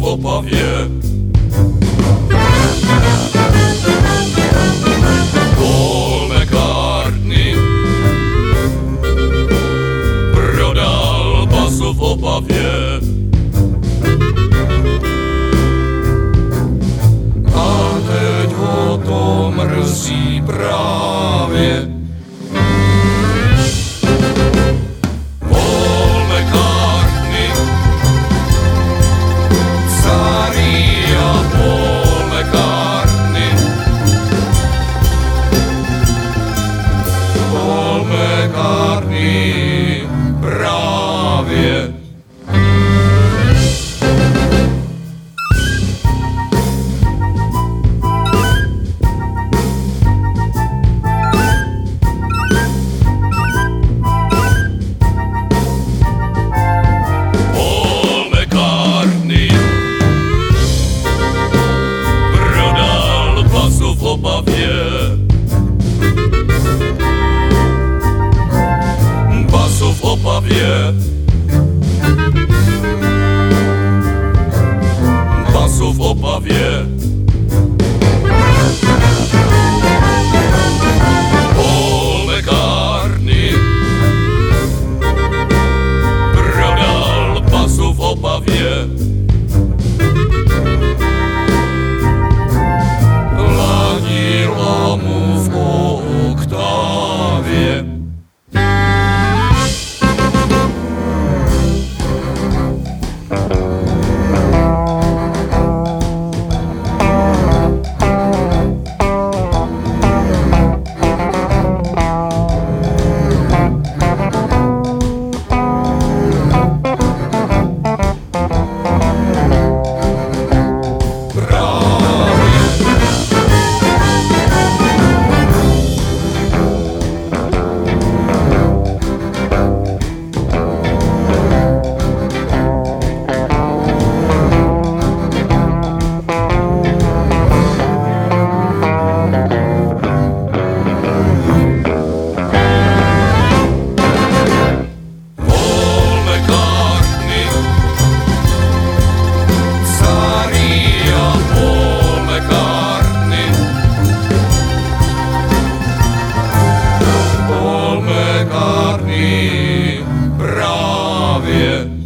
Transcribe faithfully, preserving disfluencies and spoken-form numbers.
v Opavě. Paul McCartney prodal basu v Opavě. A teď ho to mrzí právě. Paul McCartney, starý a Paul McCartney, Paul McCartney právě. V Opavě. Basu v Opavě. Basu v Opavě. Paul McCartney prodal basu v Opavě. Ladila mu v oktávě. Právě.